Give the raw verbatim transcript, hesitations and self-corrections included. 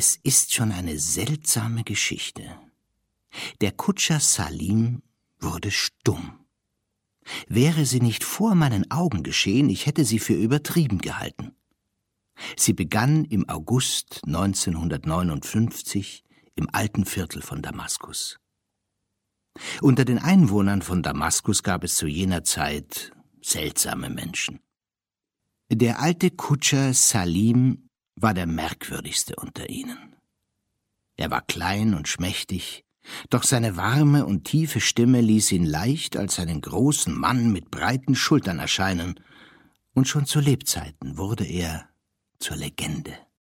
Es ist schon eine seltsame Geschichte. Der Kutscher Salim wurde stumm. Wäre sie nicht vor meinen Augen geschehen, ich hätte sie für übertrieben gehalten. Sie begann im August neunzehnhundertneunundfünfzig im alten Viertel von Damaskus. Unter den Einwohnern von Damaskus gab es zu jener Zeit seltsame Menschen. Der alte Kutscher Salim war der merkwürdigste unter ihnen. Er war klein und schmächtig, doch seine warme und tiefe Stimme ließ ihn leicht als einen großen Mann mit breiten Schultern erscheinen, und schon zu Lebzeiten wurde er zur Legende.